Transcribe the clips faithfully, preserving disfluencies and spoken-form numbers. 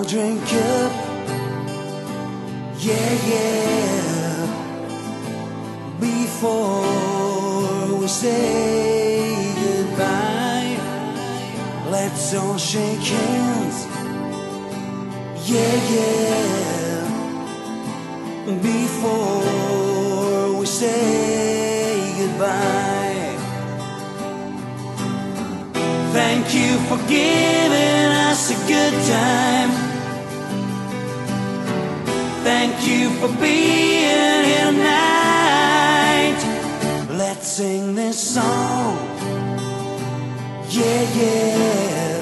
drink up, yeah, yeah, before we say goodbye. Let's all shake hands, yeah, yeah, before we say goodbye. Thank you for giving us a good time. Thank you for being here tonight. Let's sing this song, yeah, yeah,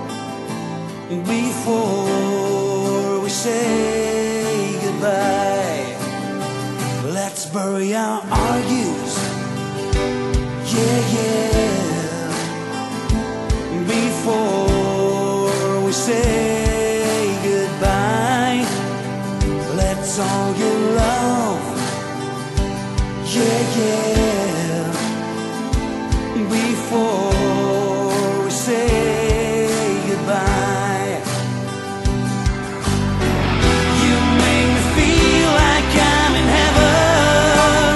before we say goodbye. Let's bury our argues, yeah, yeah, before we say goodbye. Let's all get love, yeah, yeah, before we say goodbye. You make me feel like I'm in heaven.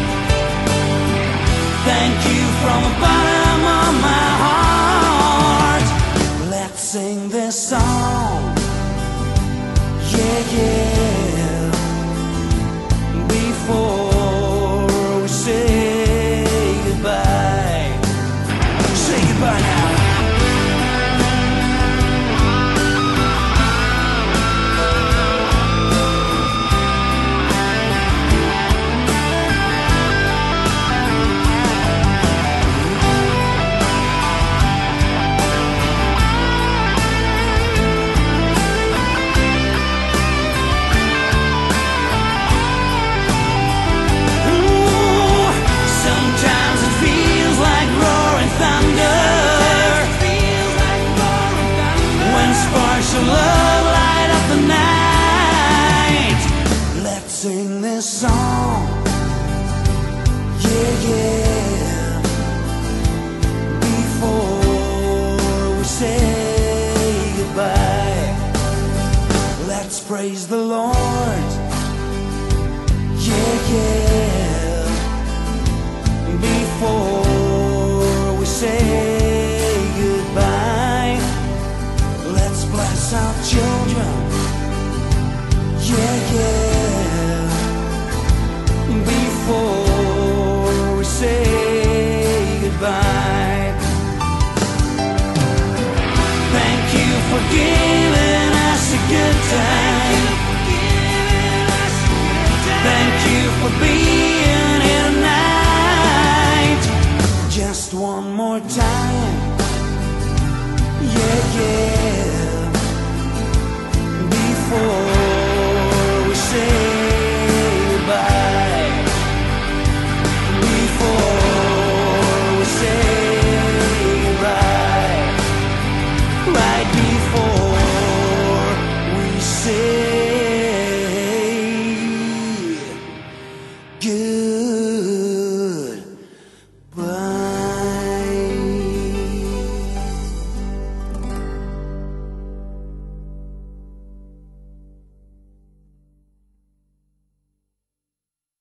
Thank you from the bottom of my heart. Let's sing this song, yeah, yeah, before we say goodbye. Say goodbye now. So love light up the night. Let's sing this song, yeah, yeah, before we say goodbye. Let's praise the Lord, yeah, yeah.